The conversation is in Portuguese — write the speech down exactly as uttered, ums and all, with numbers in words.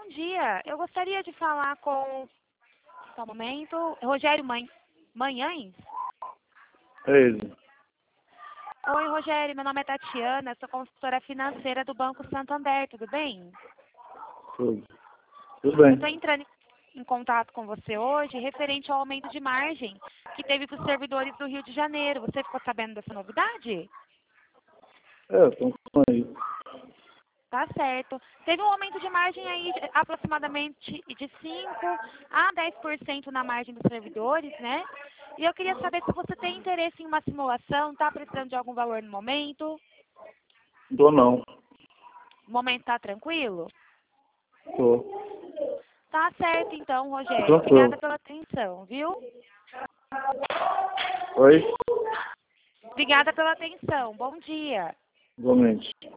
dia. Eu gostaria de falar com... Só um momento. Rogério Man... Manhães? É ele. Oi, Rogério. Meu nome é Tatiana. Sou consultora financeira do Banco Santander. Tudo bem? Tudo. Tudo Eu bem. estou entrando em contato com você hoje referente ao aumento de margem que teve para os servidores do Rio de Janeiro. Você ficou sabendo dessa novidade? É, estão falando aí. Tá certo. Teve um aumento de margem aí de aproximadamente de cinco a dez por cento na margem dos servidores, né? E eu queria saber se você tem interesse em uma simulação, tá precisando de algum valor no momento? Tô não. O momento tá tranquilo? Tô. Tá certo então, Rogério. Tranquilo. Obrigada pela atenção, viu? Oi? Obrigada pela atenção. Bom dia. Igualmente.